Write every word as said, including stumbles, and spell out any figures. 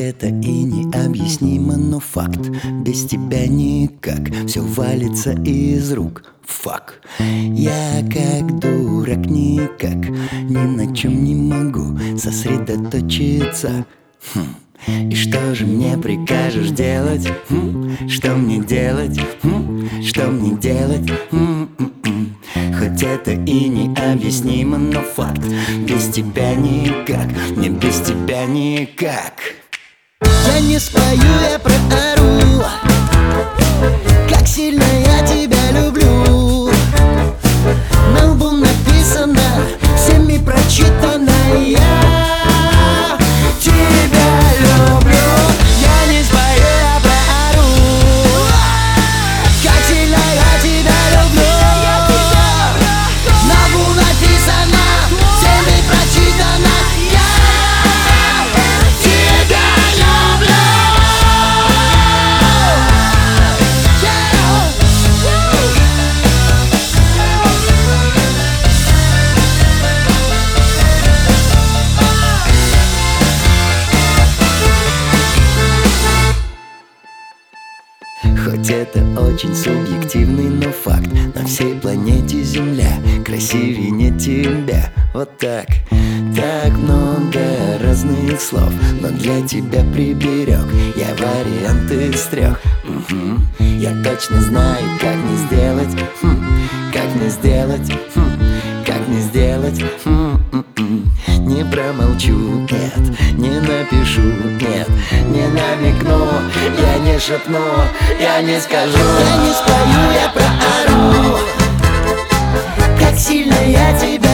это и необъяснимо, но факт. Без тебя никак, все валится из рук. Фак. Я как дурак никак ни на чем не могу сосредоточиться. Хм. И что же мне прикажешь делать? Хм? Что мне делать? Хм? Что мне делать? Хм-м-м. Хоть это и необъяснимо, но факт. Без тебя никак, не без тебя никак. Я не спою, я проору, как сильно я тебя люблю. На лбу написано, всеми прочитано: я тебя люблю. Я не спою, я проору, как сильно я тебя люблю. На лбу написано, всеми прочитано: я тебя люблю. Хоть это очень субъективный, но факт. На всей планете Земля красивее не тебя. Вот так. Так много разных слов, но для тебя приберег я варианты из трех. Угу. Я точно знаю, как не сделать, хм, как не сделать, хм, как не сделать, хм, хм, хм. Не промолчу, нет, не напишу, нет, не намекну, я не шепну, я не скажу. Я не спою, я проору, как сильно я тебя